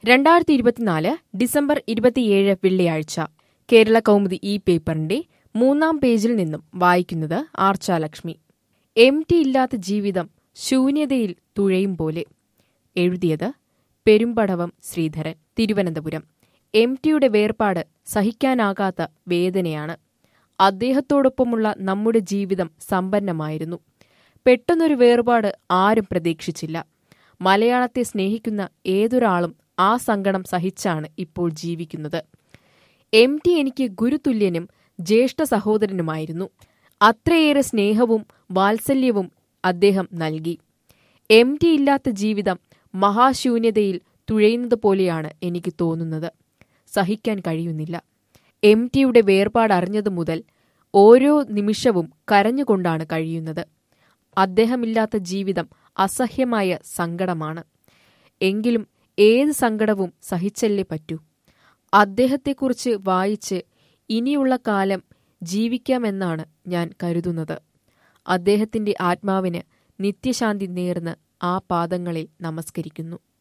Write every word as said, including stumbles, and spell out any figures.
രണ്ടായിരത്തി ഇരുപത്തിനാല് ഡിസംബർ ഇരുപത്തിയേഴ് വെള്ളിയാഴ്ച കേരള കൗമുദി ഈ പേപ്പറിന്റെ മൂന്നാം പേജിൽ നിന്നും വായിക്കുന്നത് ആർച്ചാലക്ഷ്മി. എം ടി ഇല്ലാത്ത ജീവിതം ശൂന്യതയിൽ തുഴയും പോലെ. എഴുതിയത് പെരുമ്പടവം ശ്രീധരൻ, തിരുവനന്തപുരം. എം ടിയുടെ വേർപാട് സഹിക്കാനാകാത്ത വേദനയാണ്. അദ്ദേഹത്തോടൊപ്പമുള്ള നമ്മുടെ ജീവിതം സമ്പന്നമായിരുന്നു. പെട്ടെന്നൊരു വേർപാട് ആരും പ്രതീക്ഷിച്ചില്ല. മലയാളത്തെ സ്നേഹിക്കുന്ന ഏതൊരാളും ആ സങ്കടം സഹിച്ചാണ് ഇപ്പോൾ ജീവിക്കുന്നത്. എം ടി എനിക്ക് ഗുരുതുല്യനും ജ്യേഷ്ഠ സഹോദരനുമായിരുന്നു. അത്രയേറെ സ്നേഹവും വാത്സല്യവും അദ്ദേഹം നൽകി. എം ടി ഇല്ലാത്ത ജീവിതം മഹാശൂന്യതയിൽ തുഴയുന്നത് പോലെയാണ് എനിക്ക് തോന്നുന്നത്. സഹിക്കാൻ കഴിയുന്നില്ല. എം ടിയുടെ വേർപാട് അറിഞ്ഞതു മുതൽ ഓരോ നിമിഷവും കരഞ്ഞുകൊണ്ടാണ് കഴിയുന്നത്. അദ്ദേഹമില്ലാത്ത ജീവിതം അസഹ്യമായ സങ്കടമാണ്. എങ്കിലും ഏത് സങ്കടവും സഹിച്ചല്ലേ പറ്റൂ. അദ്ദേഹത്തെക്കുറിച്ച് വായിച്ച് ഇനിയുള്ള കാലം ജീവിക്കാമെന്നാണ് ഞാൻ കരുതുന്നത്. അദ്ദേഹത്തിന്റെ ആത്മാവിന് നിത്യശാന്തി നേർന്ന് ആ പാദങ്ങളിൽ നമസ്കരിക്കുന്നു.